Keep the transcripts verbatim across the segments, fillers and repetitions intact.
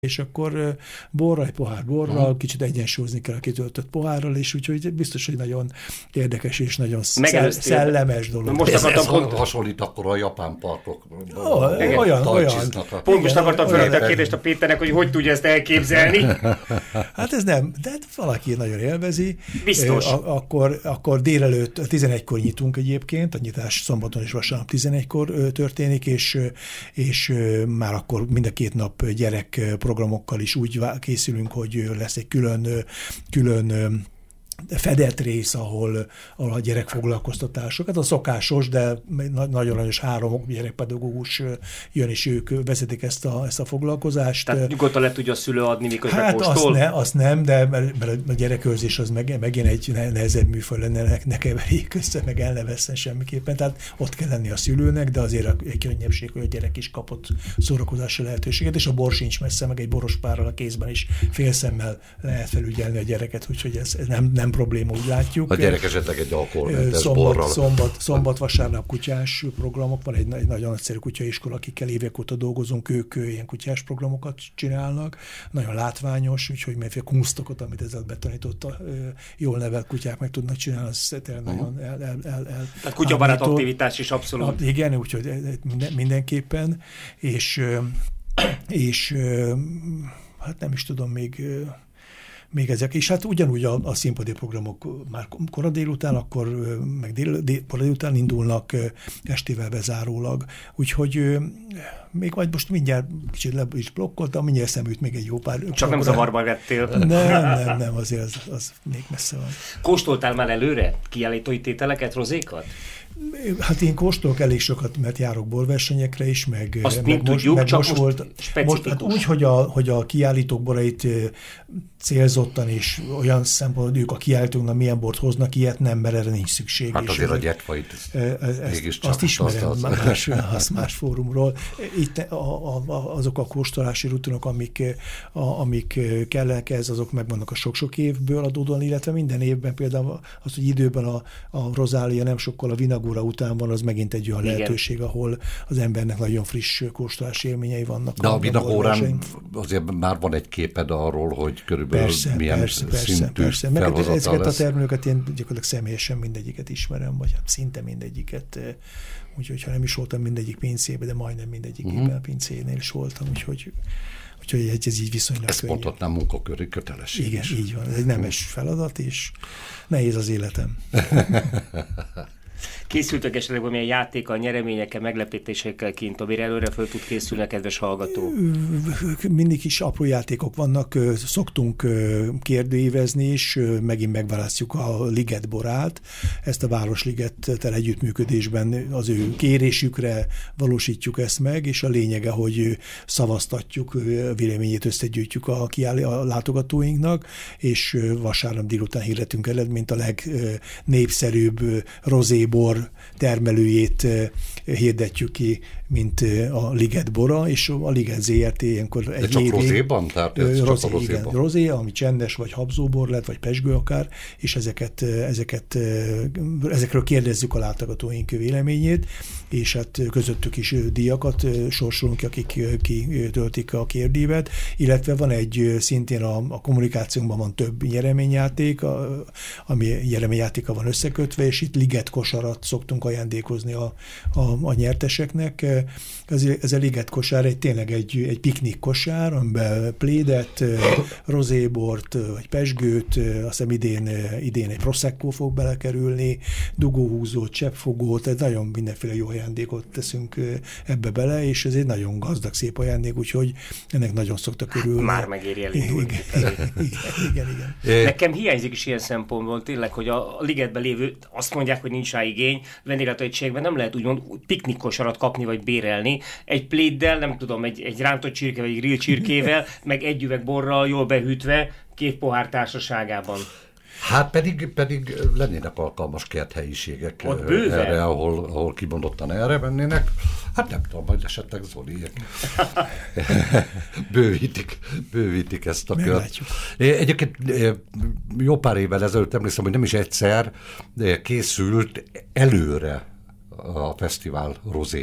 és akkor borra, egy pohár borral, uh-huh. kicsit egyensúlyozni kell a kitöltött pohárral, és úgyhogy biztos, hogy nagyon érdekes és nagyon szellemes dolog. Most ez, ez pont... hasonlít akkor a japán parkok. Oh, olyan, olyan. Pont most akartam feltenni a kérdést a Péternek, hogy hogy tudja ezt elképzelni. Hát ez nem, de valaki nagyon élvezi. Biztos. A, akkor, akkor délelőtt tizenegykor nyitunk egyébként, a nyitás szombaton és vasárnap tizenegykor történik, és, és már akkor mind a két nap gyerek programokkal is úgy készülünk, hogy lesz egy külön, külön fedett rész, ahol, ahol a gyerekfoglalkoztatások, hát a szokásos, de nagyon aranyos három gyerekpedagógus jön, és ők vezetik ezt a, ezt a foglalkozást. Tehát nyugodtan le tudja a szülő adni, miközben hát kóstol? Azt, ne, azt nem, de mert a gyerekőrzés az meg, megint egy nehezebb műfaj lenne, ne, ne keverjék össze, meg el ne vesszen semmiképpen. Tehát ott kell lenni a szülőnek, de azért egy könnyebbség, hogy a gyerek is kapott szórakozási lehetőséget, és a bor sincs messze, meg egy boros párral a kézben is félszemmel lehet felügyelni a gyereket, úgyhogy ez nem, nem probléma, úgy látjuk. A gyerek esetleg egy alkoholmentes szombat, borral. Szombat, szombat, vasárnap kutyás programok, van egy, egy nagyon nagyszerű kutyaiskola, akikkel évek óta dolgozunk, ők ilyen kutyás programokat csinálnak, nagyon látványos, úgyhogy mindenféle kunsztokat, amit ezzel betanította, jól nevelt kutyák meg tudnak csinálni, az tényleg uh-huh. nagyon el, el, el, el Tehát kutyabarát aktivitás is abszolút. Na, igen, úgyhogy minden, mindenképpen, és, és hát nem is tudom, még még ezek, és hát ugyanúgy a, a színpadi programok már kora délután, akkor meg dél, dél, kora délután indulnak estével bezárólag. Úgyhogy még majd most mindjárt kicsit le is blokkoltam, mindjárt szemült még egy jó pár. Csak nem zavarba vettél. Nem, nem, nem, azért az, az még messze van. Kóstoltál már előre kiállítói tételeket, rozékat? Hát én kóstolok elég sokat, mert járok borversenyekre is, meg, Azt meg, most, tudjuk, meg csak most, most volt most, hát úgy, hogy a, hogy a kiállítók borait célzottan és olyan szempontból, hogy ők a kiállítóknak milyen bort hoznak, ilyet nem, mert erre nincs szükség. Hát azért a gyertfait mégis csak. Azt ismerem más, más, más fórumról. Itt a, a, azok a kóstolási rutinok, amik, a, amik kellenek ez, azok megvannak a sok-sok évből adódóan, illetve minden évben például az, hogy időben a, a rozália nem sokkal a vinagóra után van, az megint egy olyan Igen. lehetőség, ahol az embernek nagyon friss kóstolási élményei vannak. De a, a vinagórán azért már van egy képed arról, hogy körülbelül persze, milyen persze, szintű persze, persze. Ezeket lesz. A termelőket én gyakorlatilag személyesen mindegyiket ismerem, vagy hát szinte mindegyiket. Úgyhogy ha nem is voltam mindegyik pincébe, de majdnem mindegyikében uh-huh. a pincénél is voltam, úgyhogy Úgyhogy ez így viszonylag Ezt könnyű. mondhatnám munkaköri kötelesség. Igen, is. így van. Ez egy nemes feladat, és nehéz az életem. Készültek esetleg valamilyen játékkal, nyereményekkel, meglepetésekkel kint, amire előre föl tud készülni a kedves hallgató? Mindig is apró játékok vannak, szoktunk kérdőívezni, és megint megválasztjuk a Liget borát. Ezt a Városligettel együttműködésben az ő kérésükre valósítjuk ezt meg, és a lényege, hogy szavaztatjuk, véleményét összegyűjtjük a, kiáll, a látogatóinknak, és vasárnap délután hirdetünk eredményt, a legnépszerűbb rozébor termelőjét hirdetjük ki, mint a Liget bora, és a Liget zé er té ilyenkor egy De csak évig, rozéban? Tehát ez rozé, csak a rozéban? Igen, rozé, ami csendes, vagy habzóbor lett, vagy pesgő akár, és ezeket, ezeket, ezekről kérdezzük a látogatóink véleményét, és hát közöttük is díjakat sorsolunk ki, akik kitöltik a kérdévet, illetve van egy, szintén a, a kommunikációnkban van több nyereményjáték, a, ami nyereményjátéka van összekötve, és itt Liget kosarat szoktunk ajándékozni a, a, a nyerteseknek. Ez, ez a Liget kosár egy, tényleg egy, egy piknik kosár, amiben plédet, rozébort, vagy pesgőt, azt hiszem idén, idén egy prosecco fog belekerülni, dugóhúzót, cseppfogót, tehát nagyon mindenféle jó ajándékot teszünk ebbe bele, és ez egy nagyon gazdag, szép ajándék, úgyhogy ennek nagyon szoktak örülni. Már megéri elindulni. Igen, igen, igen, igen. Nekem hiányzik is ilyen szempontból tényleg, hogy a Ligetben lévő, azt mondják, hogy nincs rá igény, vendéglátóegységben nem lehet úgymond piknikkosarat kapni vagy bérelni. Egy pléddel, nem tudom, egy, egy rántott csirke vagy grill csirkével, meg egy üveg borral jól behűtve, két pohár társaságában. Hát pedig, pedig lennének alkalmas kerthelyiségek erre, ahol, ahol kimondottan erre vennének. Hát nem tudom, majd esetleg Zoliék bővítik, bővítik ezt a kört. Egyébként jó pár évvel ezelőtt emlékszem, hogy nem is egyszer készült előre a fesztivál rozéja.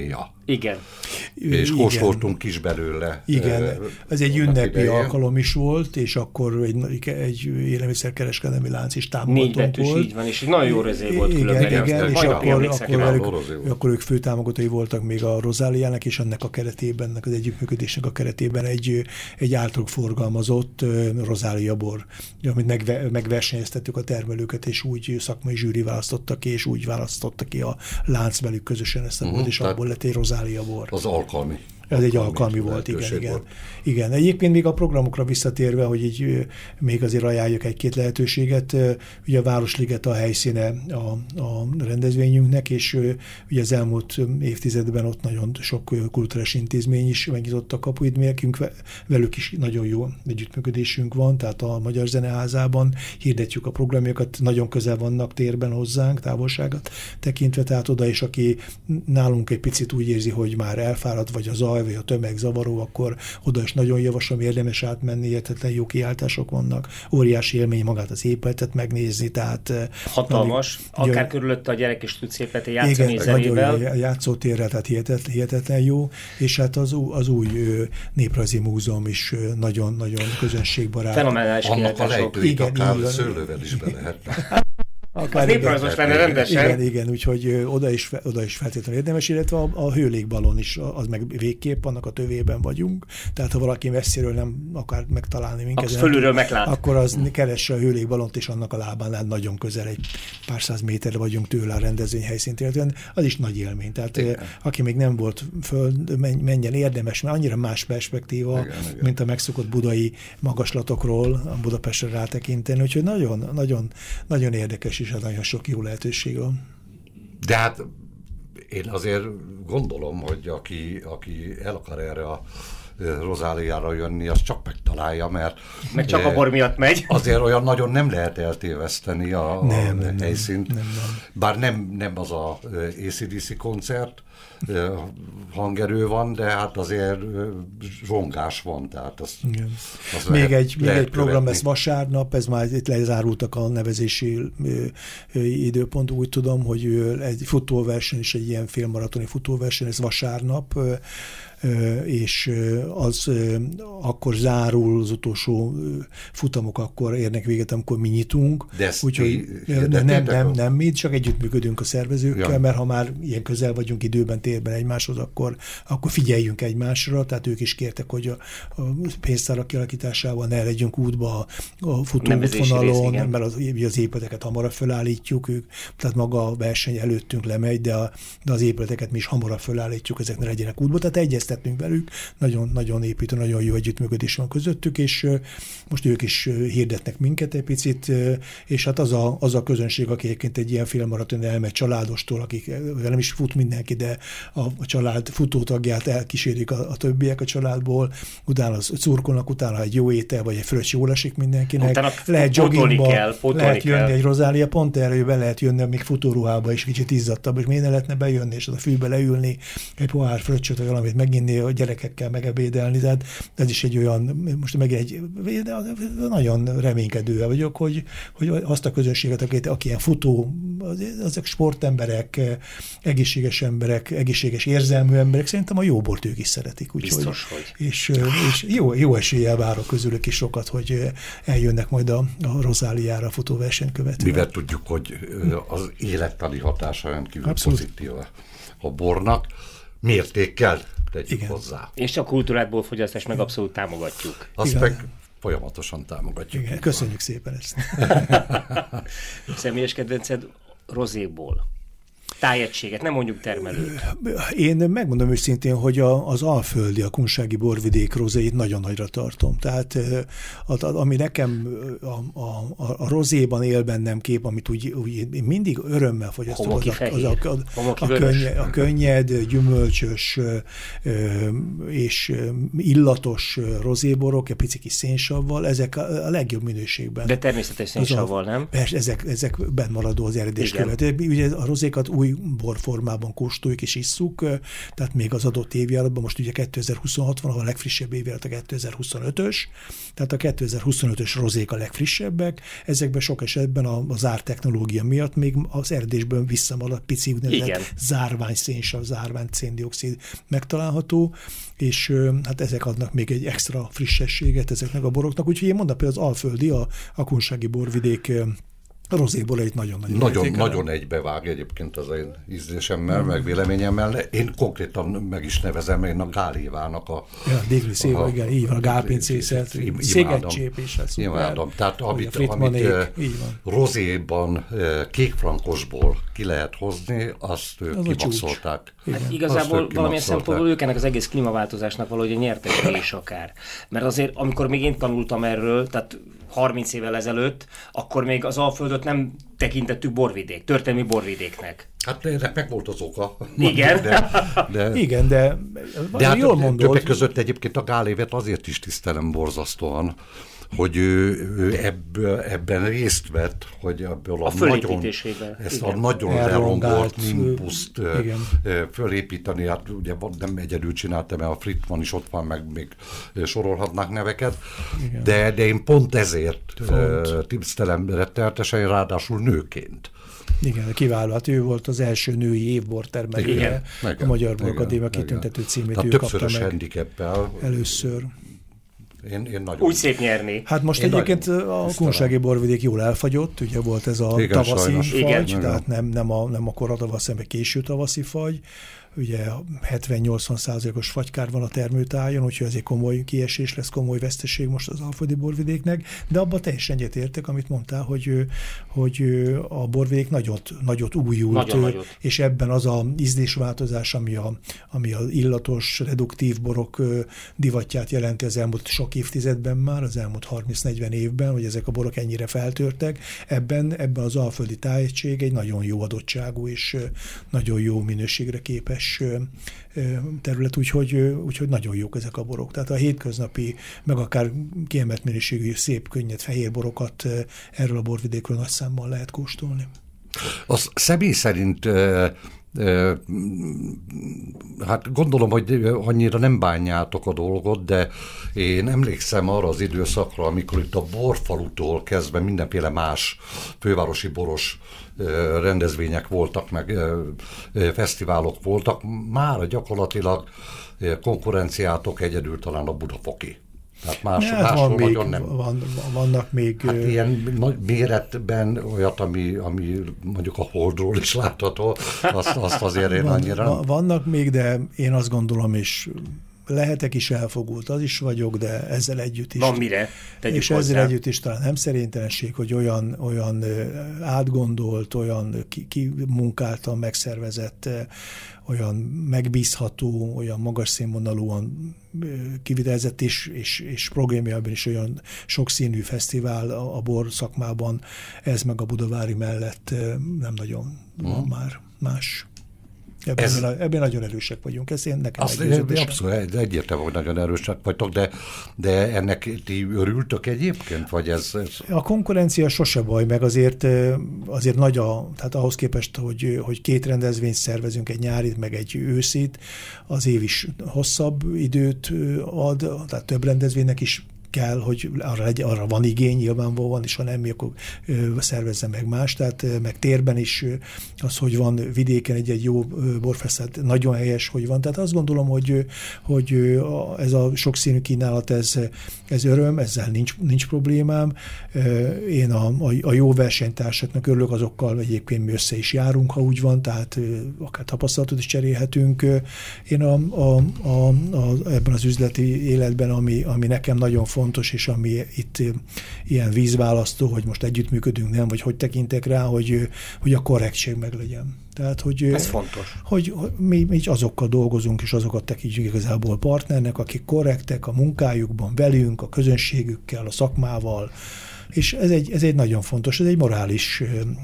Igen. És kóstoltunk is belőle. Igen, ez egy ünnepi alkalom is volt, és akkor egy, egy élelmiszerkereskedelmi lánc is támogatónk volt. Így van, és egy nagyon jó rozé volt különben. Igen, igen, és akkor, akkor, akkor, akkor ők főtámogatói voltak még a Rozáliának, és ennek a keretében, ennek az együttműködésnek a keretében egy, egy általuk forgalmazott Rozália bor, amit megve, megversenyeztettük a termelőket, és úgy szakmai zsűri választotta ki, és úgy választotta ki a lánc velük közösen ezt a uh-huh, bort, és abból lett egy Rozália bor. Az alkalmi. Ez egy alkalmi volt, igen, igen. igen. Egyébként még a programokra visszatérve, hogy így még azért ajánljak egy-két lehetőséget. Ugye a Városliget a helyszíne a, a rendezvényünknek, és ugye az elmúlt évtizedben ott nagyon sok kulturális intézmény is megnyitott a kapuit, nekünk velük is nagyon jó együttműködésünk van, tehát a Magyar Zeneházában hirdetjük a programokat, nagyon közel vannak térben hozzánk, távolságot tekintve, tehát oda is, aki nálunk egy picit úgy érzi, hogy már elfáradt, vagy az vagy a tömeg zavaró, akkor oda is nagyon javaslom, érdemes átmenni, értetlen jó kiáltások vannak, óriási élmény magát az épületet megnézni, tehát... Hatalmas, nagyon, akár ugye, körülötte a gyerek is tud szépet játszani igen, zenével. Igen, játszótérrel, tehát hihetetlen, hihetetlen jó, és hát az, az új Néprajzi Múzeum is nagyon-nagyon közönségbarát. Fenomenális annak a lejtőit akár szőlővel is be lehetne. Az néprajzos lenne rendesen. Igen, igen, úgyhogy oda is, oda is feltétlenül érdemes, illetve a, a hőlégballon is, az meg végképp, annak a tövében vagyunk, tehát ha valaki messziről nem akar megtalálni minket, az fölülről meglát. Akkor az keresse a hőlégballont, és annak a lábánál nagyon közel, egy pár száz méterre vagyunk tőle a rendezvényhelyszínt, illetve az is nagy élmény. Tehát igen. Aki még nem volt föl, menjen, érdemes, mert annyira más perspektíva, igen, igen. mint a megszokott budai magaslatokról, a Budapestre rátekinteni, úgyhogy nagyon, nagyon, nagyon érdekes is, hát nagyon sok jó lehetőség van. De hát én azért gondolom, hogy aki, aki el akar erre a Rozáliára jönni, az csak megtalálja, mert... Meg csak a bor miatt megy. Azért olyan nagyon nem lehet eltéveszteni a, nem, a nem, helyszínt. Nem, nem. Bár nem, nem az a á cé dé cé koncert, hangerő van, de hát azért zsongás van, tehát az, az még lehet, egy, még egy program lesz vasárnap, ez már itt lezárultak a nevezési időpont, úgy tudom, hogy egy futóverseny is, egy ilyen félmaratoni futóverseny, ez vasárnap, és az akkor zárul, az utolsó futamok akkor érnek véget, amikor mi nyitunk. Úgyhogy nem, nem, nem, nem mi, csak együttműködünk a szervezőkkel, ja. mert ha már ilyen közel vagyunk időben, térben egymáshoz, akkor, akkor figyeljünk egymásra, tehát ők is kértek, hogy a, a pénztárak kialakításával ne legyünk útba a futóútvonalon, mert az, az épületeket hamarabb felállítjuk, ők, tehát maga a verseny előttünk lemegy, de, a, de az épületeket mi is hamarabb felállítjuk, ezek ne legyenek útba, tehát egyeztetünk velük, nagyon, nagyon építő, nagyon jó együttműködés van közöttük, és most ők is hirdetnek minket egy picit, és hát az a, az a közönség, aki egyébként egy ilyen félmaraton elmegy családostól, akik nem is fut mindenki, de a, a család futótagját elkísérik a, a többiek a családból, utána szurkolnak, utána egy jó étel, vagy egy fröccs jól esik mindenkinek. Utána lehet joggingba, kell, lehet jönni kell. Egy Rozália, pont erre be lehet jönni, még futóruhába is kicsit izzadtabb, és miért ne lehetne bejönni, és az a fűbe leülni, egy pohár fröccsöt, vagy valamit meginni, a gyerekekkel megebédelni, tehát ez is egy olyan, most meg egy, nagyon reménykedő vagyok, hogy, hogy azt a közönséget, aki, aki ilyen futó, azok sportemberek, egészséges emberek, egészséges érzelmű emberek, szerintem a jó bort ők is szeretik. Úgy, biztos, hogy. hogy. És, és jó, jó eséllyel várok közülük is sokat, hogy eljönnek majd a, a Rozáliára a futóversenyt követően. Mivel tudjuk, hogy az élettani hatása rendkívül pozitív a bornak, mértékkel tegyük igen. hozzá. És a kultúrátból fogyasztást meg abszolút támogatjuk. Azt igen. meg folyamatosan támogatjuk. Igen, köszönjük szépen ezt. Személyes kedvenced rozéból? Tájegységet, nem mondjuk termelőt. Én megmondom őszintén, hogy a, az alföldi, a kunsági borvidék rozéit nagyon nagyra tartom. Tehát a, a, ami nekem a, a, a rozéban él bennem kép, amit úgy, úgy én mindig örömmel fogyasztom, az, az a, a, a, a, könnyed, a könnyed, gyümölcsös és illatos rozéborok, egy pici kis szénsavval, ezek a legjobb minőségben. De természetes szénsavval, nem? Persze, ezek, ezek bennmaradó az eredés követ. Ugye a rozékat új új borformában kóstoljuk és isszuk, tehát még az adott évjáratban, most ugye kétezer-huszonhat van, a legfrissebb évjárat a kétezer-huszonötös, tehát a kétezer-huszonötös rozék a legfrissebbek, ezekben sok esetben az ártechnológia miatt még az erdésből visszamaradt pici úgynevezett zárványszénsav, zárvány-széndioxid megtalálható, és hát ezek adnak még egy extra frissességet ezeknek a boroknak, úgyhogy én mondom például az alföldi, a, a kunsági borvidék rozébor egy nagyon-nagyon Nagyon, nagyon egybevág egyébként az én ízlésemmel, mm. meg véleményemmel. Én konkrétan meg is nevezem, én a Gálévának a... Ja, Dégli Széva, igen, így van, a gálpincészet, szégetcsépéssel. Imádom. Tehát amit, amit rozéban, kékfrankosból ki lehet hozni, azt ők kimaxolták. Hát igazából valamilyen szempontból ők ennek az egész klímaváltozásnak valahogy a nyertesei is akár. Mert azért, amikor még én tanultam erről, tehát harminc évvel ezelőtt, akkor még az Alföldöt nem tekintettük borvidék, történelmi borvidéknek. Hát ennek meg volt az oka. Igen. De, de, Igen, de, de hát jól mondod. Többek között egyébként a Gálévet azért is tisztelem borzasztóan, hogy ő, ő ebből, ebben részt vett, hogy ebből a, a nagyon, ezt igen. a nagyon lerombolt nimbuszt fölépíteni, hát ugye nem egyedül csináltam, mert a Frittmann is ott van, meg még sorolhatnák neveket, de, de én pont ezért tisztelem rettenetesen, ráadásul nőként. Igen, kiváló. Hát ő volt az első női évbortermelője. A Magyar Borakadémia kitüntető címét tehát ő többszörös kapta meg handicappel. először. Én, én nagyon... Úgy szép nyerni. Hát most én egyébként a kunsági borvidék jól elfagyott, ugye volt ez a igen, tavaszi sajnos. fagy, igen. tehát nem, nem, a, nem a kora tavasz, hanem a késő tavaszi fagy. Ugye hetven-nyolcvan százalékos fagykár van a termőtájon, úgyhogy azért komoly kiesés lesz, komoly veszteség most az alföldi borvidéknek, de abban teljesen egyetértek, amit mondtál, hogy, hogy a borvidék nagyot, nagyot újult, Nagyon nagyot. És ebben az a ízlésváltozás, ami a, ami az illatos, reduktív borok divatját jelenti az elmúlt sok évtizedben már, az elmúlt harminc-negyven évben, hogy ezek a borok ennyire feltörtek, ebben, ebben az alföldi tájegység egy nagyon jó adottságú és nagyon jó minőségre képes terület, úgyhogy, úgyhogy nagyon jók ezek a borok. Tehát a hétköznapi, meg akár kiemelt minőségű, szép, könnyed fehér borokat erről a borvidékről nagy számban lehet kóstolni. Az személy szerint hát gondolom, hogy annyira nem bánjátok a dolgot, de én emlékszem arra az időszakra, amikor itt a borfalutól kezdve mindenféle más fővárosi boros rendezvények voltak, meg fesztiválok voltak, már gyakorlatilag konkurenciátok egyedül talán a Budafoki. Tehát más, hát máshol van nagyon még, nem. Van, vannak még... Hát ilyen nagy méretben olyat, ami, ami mondjuk a Holdról is látható, azt, azt azért én van, annyira... Vannak még, de én azt gondolom, és lehetek is elfogult, az is vagyok, de ezzel együtt is. Van mire, tegyük és hozzá. ezzel együtt is talán nem szerénytelenség, hogy olyan, olyan átgondolt, olyan kimunkáltan megszervezett, olyan megbízható, olyan magas színvonalúan kivitelezett és, és, és programjában is olyan sokszínű fesztivál a, a bor szakmában, ez meg a budavári mellett nem nagyon van hmm. már más. Ebben, ez, ebben nagyon erősek vagyunk, ez én nekem meggyőződésem. Abszolút, egyértelmű, hogy nagyon erősek vagytok, de, de ennek ti örültök egyébként? Vagy ez, ez... A konkurencia sose baj, meg azért, azért nagy a, tehát ahhoz képest, hogy, hogy két rendezvényt szervezünk, egy nyárit, meg egy őszit, az év is hosszabb időt ad, tehát több rendezvénynek is kell, hogy arra, legy, arra van igény, nyilvánvalóan, és ha nem, mi akkor szervezze meg más, tehát meg térben is az, hogy van vidéken egy-egy jó borfesztivál, nagyon helyes, hogy van. Tehát azt gondolom, hogy, hogy ez a sokszínű kínálat, ez, ez öröm, ezzel nincs, nincs problémám. Én a, a, a jó versenytársaknak örülök, azokkal egyébként mi össze is járunk, ha úgy van, tehát akár tapasztalatot is cserélhetünk. Én a, a, a, a, ebben az üzleti életben, ami, ami nekem nagyon fontos, és ami itt ilyen vízválasztó, hogy most együttműködünk, nem, vagy hogy tekintek rá, hogy, hogy a korrektség meg legyen. Tehát, hogy, ez fontos. Hogy, hogy mi, mi azokkal dolgozunk, és azokat tekintjük igazából partnernek, akik korrektek a munkájukban, velünk, a közönségükkel, a szakmával, és ez egy, ez egy nagyon fontos, ez egy morális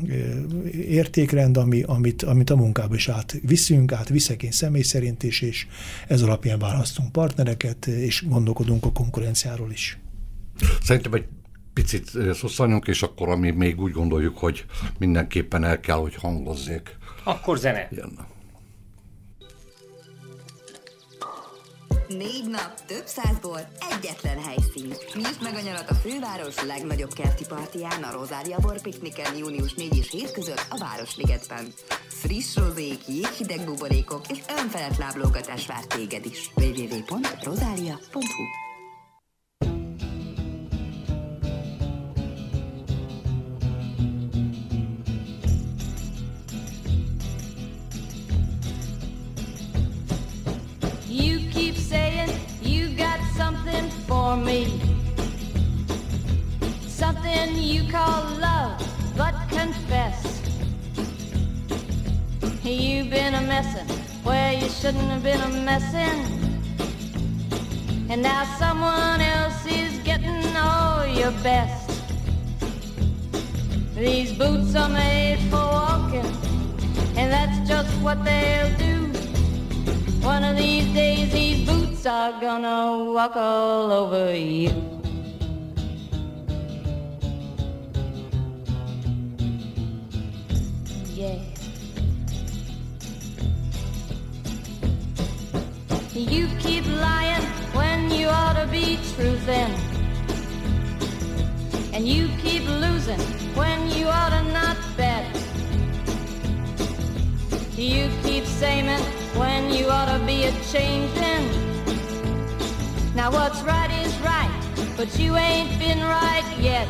értékrend, ami, amit, amit a munkába is átviszünk, átviszek én személy szerint is, és ez alapján választunk partnereket, és gondolkodunk a konkurenciáról is. Szerintem egy picit szosszanjunk, és akkor ami még úgy gondoljuk, hogy mindenképpen el kell, hogy hangozzék Akkor zene. Jön. Négy nap, több száz bor, egyetlen helyszín. Nyisd meg a nyarat a főváros legnagyobb kerti partiján, a Rozália borpikniken június négy és hét között a Városligetben. Friss rozék, jéghideg buborékok és önfelett láblógatás vár téged is. double-u double-u double-u pont rozália pont hu For me, something you call love, but confess you've been a messin' where you shouldn't have been a messin', and now someone else is getting all your best. These boots are made for walking, and that's just what they'll do. One of these days these boots are gonna walk all over you. Yeah. You keep lying when you ought to be truthin', and you keep losing when you ought to not bet. You keep saying when you ought to be a-changin'. Now what's right is right, but you ain't been right yet.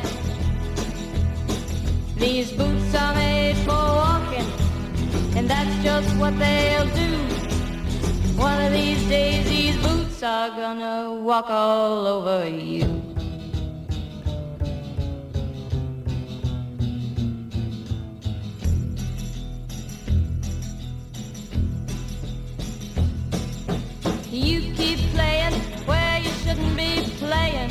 These boots are made for walking, and that's just what they'll do. One of these days these boots are gonna walk all over you. You keep playing where you shouldn't be playing,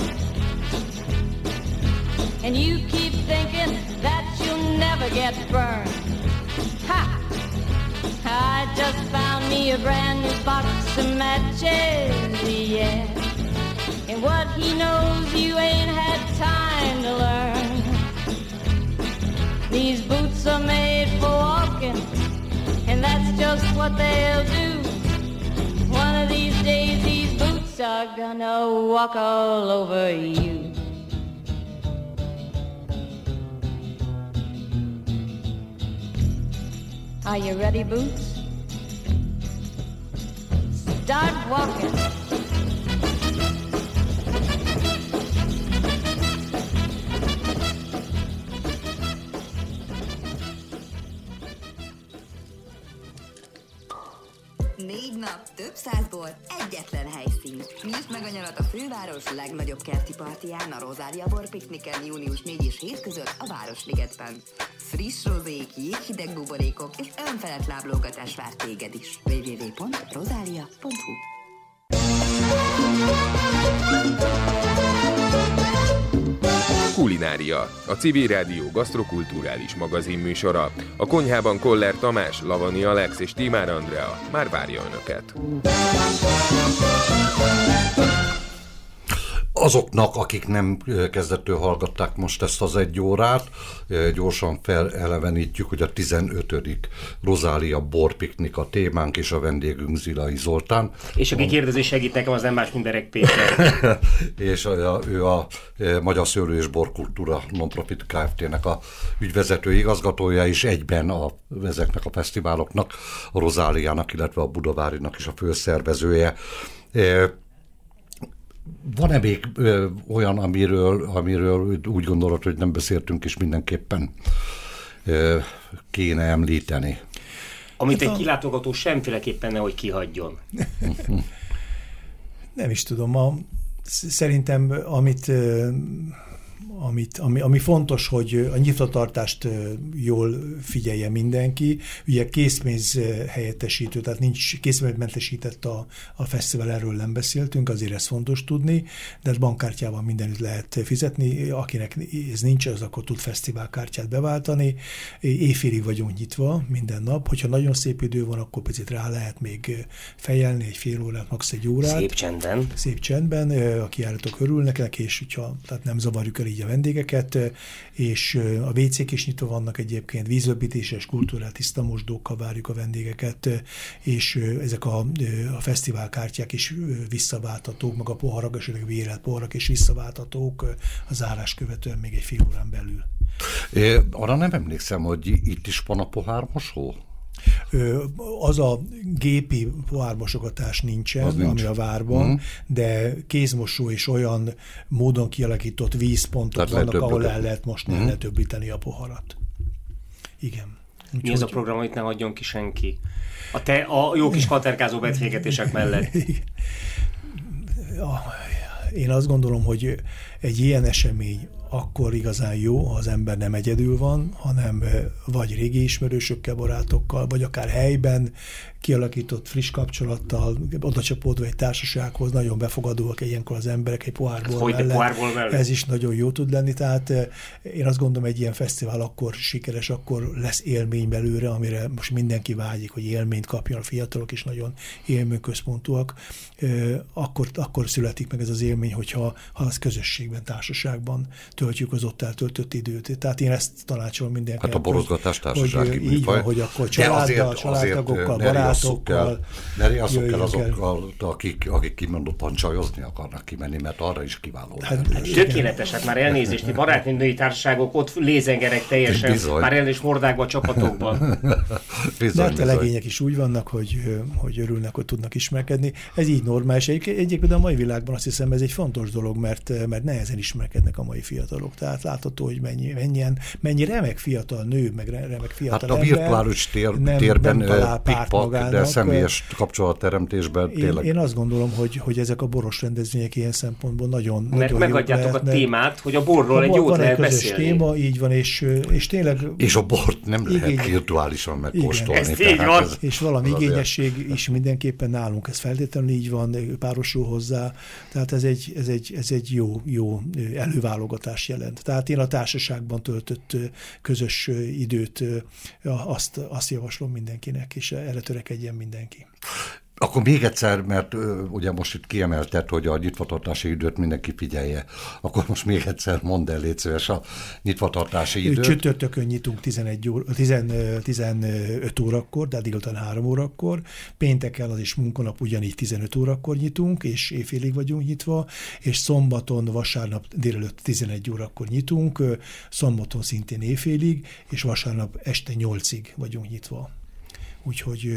and you keep thinking that you'll never get burned. Ha! I just found me a brand new box of matches, yeah. And what he knows you ain't had time to learn. These boots are made for walking, and that's just what they'll do. One of these days these boots are gonna walk all over you. Are you ready, boots? Start walking. Négy nap, több száz bor, egyetlen helyszín. Nyisd meg a nyarat a főváros legnagyobb kerti partiján, a Rozália borpikniken június négy és hét között a Városligetben. Friss rozék, jéghideg buborékok és önfelett láblógatás vár téged is. double-u double-u double-u pont rozália pont hu Kulinária, a Civil Rádió gasztrokulturális magazinműsora. A konyhában Koller Tamás, Lavani Alex és Tímár Andrea már várja Önöket. Azoknak, akik nem kezdettől hallgatták most ezt az egy órát, gyorsan felelevenítjük, hogy a tizenötödik Rozália borpiknik a témánk, és a vendégünk Zilai Zoltán. És aki kérdező segít nekem, az nem más, mint Bereg Péter. És a, ő a Magyar Szőlő és Borkultúra Nonprofit Kft-nek a ügyvezető igazgatója, és egyben a, ezeknek a fesztiváloknak, a Rozáliának, illetve a Budavárinak is a főszervezője. Van-e még ö, olyan, amiről, amiről úgy gondolod, hogy nem beszéltünk, és mindenképpen ö, kéne említeni? Amit egy kilátogató semféleképpen nehogy kihagyjon. Nem is tudom. A, szerintem amit, amit, ami, ami fontos, hogy a nyitvatartást jól figyelje mindenki. Ugye készpénz helyettesítő, tehát nincs készpénzmentesített a, a fesztivál, erről nem beszéltünk, azért ez fontos tudni, de bankkártyával mindenütt lehet fizetni, akinek ez nincs, az akkor tud fesztiválkártyát beváltani. Éjfélig vagyunk nyitva minden nap, hogyha nagyon szép idő van, akkor picit rá lehet még fejelni egy fél órát, max. Egy órát. Szép csendben. Szép csendben, a kijáratok örülnek neki, és hogyha tehát nem zavarjuk el így a vendégeket, és a vécék is nyitva vannak egyébként, vízöbbítéses, kultúrál, tiszta mosdókkal várjuk a vendégeket, és ezek a, a fesztiválkártyák is visszaváltatók, meg a poharak, esetleg bérelt poharak is visszaváltatók a zárás követően még egy fél órán belül. É, arra nem emlékszem, hogy itt is van a pohármosó? Az a gépi pohármosogatás nincsen, az nincs. Ami a várban, mm. de kézmosó és olyan módon kialakított vízpontok tehát vannak, ahol el lehet mosni, mm. el lehet öblíteni a poharat. Igen. Úgy, Mi ez a program, amit ne hagyjon ki senki? A, te, a jó kis katerkázó beszélgetések mellett. Én azt gondolom, hogy egy ilyen esemény akkor igazán jó, ha az ember nem egyedül van, hanem vagy régi ismerősökkel, barátokkal, vagy akár helyben kialakított friss kapcsolattal, odacsapódva egy társasághoz, nagyon befogadóak ilyenkor az emberek egy pohárból mellett. pohárból mellett. Ez is nagyon jó tud lenni, tehát én azt gondolom, egy ilyen fesztivál akkor sikeres, akkor lesz élmény belőle, amire most mindenki vágyik, hogy élményt kapjon, a fiatalok is nagyon élményközpontúak, akkor, akkor születik meg ez az élmény, hogyha ha az közösségben, társaságban töltjük az ott eltöltött időt. Tehát én ezt tanácsolom mindenkinek. Hát a borozgatás társasági hogy így van, hogy akkor családdal, családtagokkal, barátokkal. Ne riasszuk el azokkal, akik, akik kimondottan csajozni akarnak kimenni, mert arra is kiváló. Hát, tökéletes, hát már elnézést, barátnői társaságok ott lézengerek teljesen, bizony. Már el is mordákban, csapatokban. Bizony, de hát a legények is úgy vannak, hogy, hogy örülnek, hogy tudnak ismerkedni. Ez így normális. Egyébként a mai világban azt hiszem, ez egy fontos dolog, mert, mert nehezen ismerkednek a mai fiatalok. Tehát látható, hogy mennyi, mennyien, mennyi remek fiatal nő, meg remek fiatal hát a virtuális tér, nem, térben nem pikpak, de személyes kapcsolatteremtésben én, tényleg. Én azt gondolom, hogy, hogy ezek a boros rendezvények ilyen szempontból nagyon, mert nagyon megadjátok lehetnek. A témát, hogy a borról a egy jót lehet beszélni. Téma, így van, és, és tényleg... És a bort nem igény... lehet virtuálisan megkóstolni. Ez így van. Ez, és valami igényesség is mindenképpen nálunk, ez feltétlenül így van, párosul hozzá, tehát ez egy, ez egy, ez egy jó, jó előválogatás jelent. Tehát én a társaságban töltött közös időt, azt, azt javaslom mindenkinek, és erre törekedjen mindenki. Akkor még egyszer, mert ugye most itt kiemelted, hogy a nyitvatartási időt mindenki figyelje. Akkor most még egyszer mondd el, légy szíves, a nyitvatartási időt. Csütörtökön nyitunk tizenegy óra, tizenöt órakor, de délután három órakor. Pénteken az is munkanap, ugyanígy tizenöt órakor nyitunk, és éjfélig vagyunk nyitva, és szombaton, vasárnap délelőtt tizenegy órakor nyitunk, szombaton szintén éjfélig, és vasárnap este nyolcig vagyunk nyitva. Úgyhogy...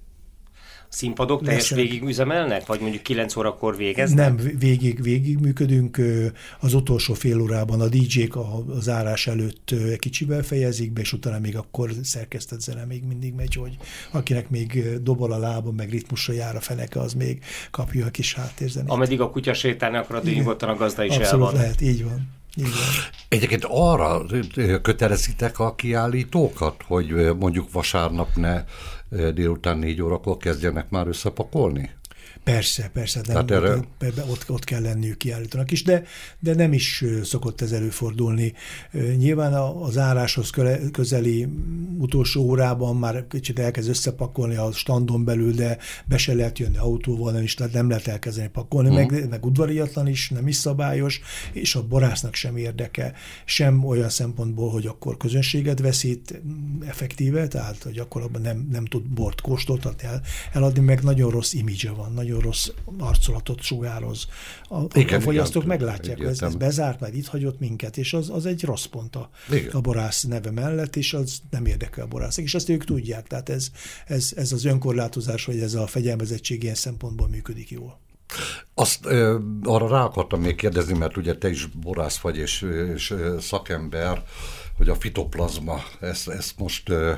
Színpadok teljes végig üzemelnek? Vagy mondjuk kilenc órakor végeznek? Nem, végig, végig működünk. Az utolsó fél órában a dé dzsék a zárás előtt kicsivel fejezik be, és utána még akkor szerkesztett zene még mindig megy, hogy akinek még dobol a lába, meg ritmusra jár a feneke, az még kapja a kis háttérzenét. Ameddig a kutya sétálni akar, addig nyugodtan a gazda is abszolút el van. Lehet, így van. Igen. Egyébként arra kötelezitek a kiállítókat, hogy mondjuk vasárnap ne délután négy órakor kezdjenek már összepakolni? Persze, persze, nem, erre... ott, ott kell lenniük kiállítanak is, de, de nem is szokott ez előfordulni. Nyilván a záráshoz közeli utolsó órában már kicsit elkezd összepakolni a standon belül, de be se lehet jönni autóval, nem is, tehát nem lehet elkezdeni pakolni, uh-huh. meg, meg udvariatlan is, nem is szabályos, és a borásznak sem érdeke, sem olyan szempontból, hogy akkor közönséget veszít effektíve, tehát hogy akkor abban nem, nem tud bort kóstoltatni el, eladni, meg nagyon rossz imidzse van, nagyon rossz arculatot sugároz. A, igen, a fogyasztók igen, meglátják, hogy ez, ez bezárt, majd itt hagyott minket, és az, az egy rossz pont a, a borász neve mellett, és az nem érdekel a borászok, és azt ők tudják, tehát ez, ez, ez az önkorlátozás, vagy ez a fegyelmezettség ilyen szempontból működik jól. Azt ö, arra rá akartam még kérdezni, mert ugye te is borász vagy, és, és szakember, hogy a fitoplazma, ezt, ezt most ö,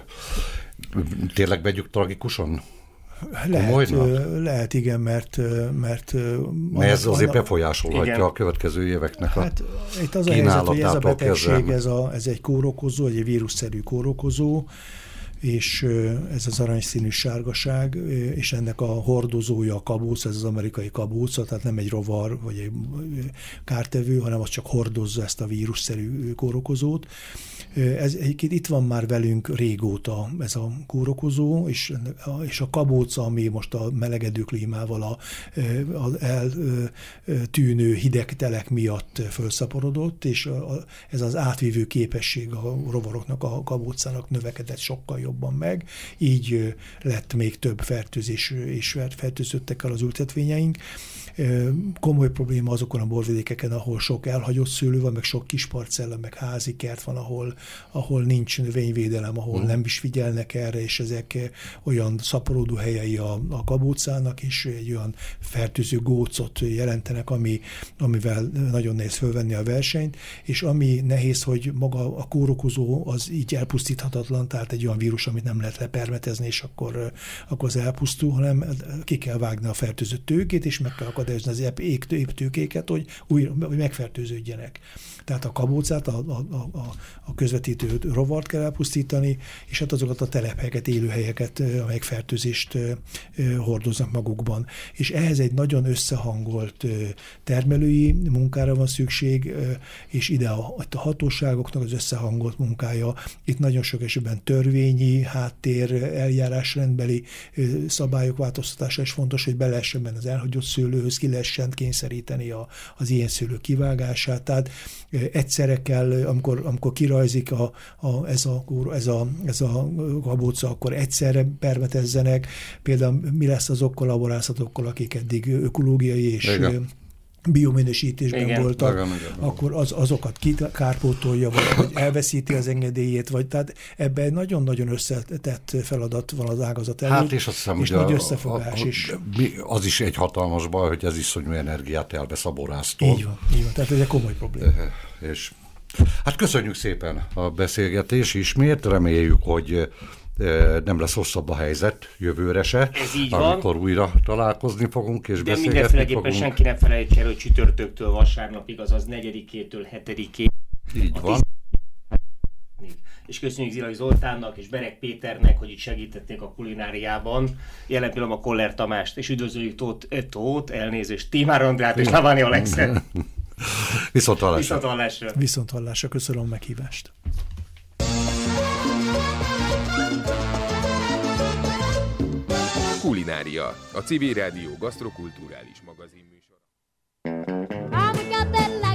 tényleg vegyük tragikusan? Lehet, lehet, igen, mert... mert ne ez azért befolyásolhatja igen. a következő éveknek a hát, itt az a helyzet, hogy ez a betegség, ez, a, ez egy kórokozó, egy vírusszerű kórokozó, és ez az aranyszínű sárgaság, és ennek a hordozója a kabóc, ez az amerikai kabóca, tehát nem egy rovar vagy egy kártevő, hanem az csak hordozza ezt a vírusszerű kórokozót. Ez egyébként itt van már velünk régóta ez a kórokozó, és, és a kabóca, ami most a melegedő klímával az eltűnő hideg telek miatt felszaporodott, és ez az átvívő képesség a rovaroknak, a kabócának növekedett sokkal jobban meg, így lett még több fertőzés, és fertőzöttek el az ültetvényeink. Komoly probléma azokon a borvidékeken, ahol sok elhagyott szőlő van, meg sok kis parcella, meg házi kert van, ahol, ahol nincs növényvédelem, ahol mm. nem is figyelnek erre, és ezek olyan szaporodó helyei a, a kabócának, és egy olyan fertőző gócot jelentenek, ami, amivel nagyon nehéz fölvenni a versenyt, és ami nehéz, hogy maga a kórokozó az így elpusztíthatatlan, tehát egy olyan vírus, amit nem lehet lepermetezni, és akkor, akkor az elpusztul, hanem ki kell vágni a fertőzött tőkét, és meg kell akadályozni az épp tőkéket, hogy, újra, hogy megfertőződjenek. Tehát a kabócát, a, a, a, a közvetítő rovart kell elpusztítani, és hát azokat a telephelyeket, élőhelyeket, amelyek fertőzést hordoznak magukban. És ehhez egy nagyon összehangolt termelői munkára van szükség, és ide a, a hatóságoknak az összehangolt munkája. Itt nagyon sok esetben törvényi, háttér, eljárásrendbeli szabályok változtatása is fontos, hogy be lehessen benne az elhagyott szőlőhöz, ki lehessen kényszeríteni a, az ilyen szőlő kivágását. Tehát egyszerre kell, amikor, amikor kirajzik a, a, ez, a, ez, a, ez a kabóca, akkor egyszerre permetezzenek. Például mi lesz azokkal a borászatokkal, akik eddig ökológiai és igen. biominősítésben igen. voltak, igen, igen. akkor az, azokat kárpótolja, vagy, vagy elveszíti az engedélyét, vagy tehát ebben nagyon-nagyon összetett feladat van az ágazat előtt, hát és, azt hiszem, és nagy összefogás a, a, is. Az is egy hatalmas baj, hogy ez iszonyú energiát elvesz a borásztól. Így van, így van, tehát ez egy komoly probléma. És, hát köszönjük szépen a beszélgetés ismét, reméljük, hogy nem lesz hosszabb a helyzet jövőre se, amikor van. Újra találkozni fogunk és de beszélgetni mindenféleképpen fogunk. senki nem felejtse el, hogy csütörtöktől vasárnapig, azaz negyedikétől hetedikéig. Így van. És köszönjük Zilai Zoltánnak és Bereg Péternek, hogy itt segítették a kulináriában. Jelen pillanatban Koller Tamást, és üdvözöljük Tóth, Tóth elnézést, Tímár Andrát és Lavani Alexet. Viszonthallásra. Viszonthallásra. Viszonthallásra. Köszönöm a meghívást. Kulinária, a Civil Rádió gasztrokulturális magazinműsora. I got that